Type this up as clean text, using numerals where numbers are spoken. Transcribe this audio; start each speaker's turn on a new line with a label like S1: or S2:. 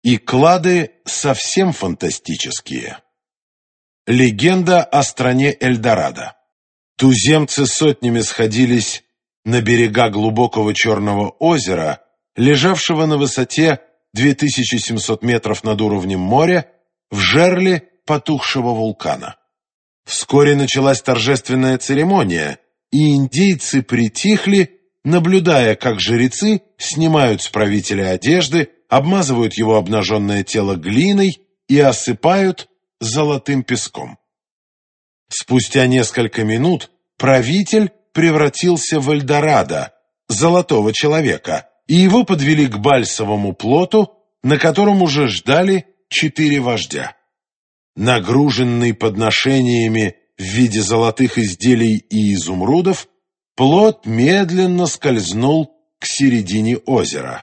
S1: И клады совсем фантастические. Легенда о стране Эльдорадо. Туземцы сотнями сходились на берега глубокого Черного озера, лежавшего на высоте 2700 метров над уровнем моря, в жерле потухшего вулкана. Вскоре началась торжественная церемония, и индейцы притихли, наблюдая, как жрецы снимают с правителя одежды, обмазывают его обнаженное тело глиной и осыпают золотым песком. Спустя несколько минут правитель превратился в Эльдорадо, золотого человека, и его подвели к бальсовому плоту, на котором уже ждали 4 вождя. Нагруженный подношениями в виде золотых изделий и изумрудов, плот медленно скользнул к середине озера.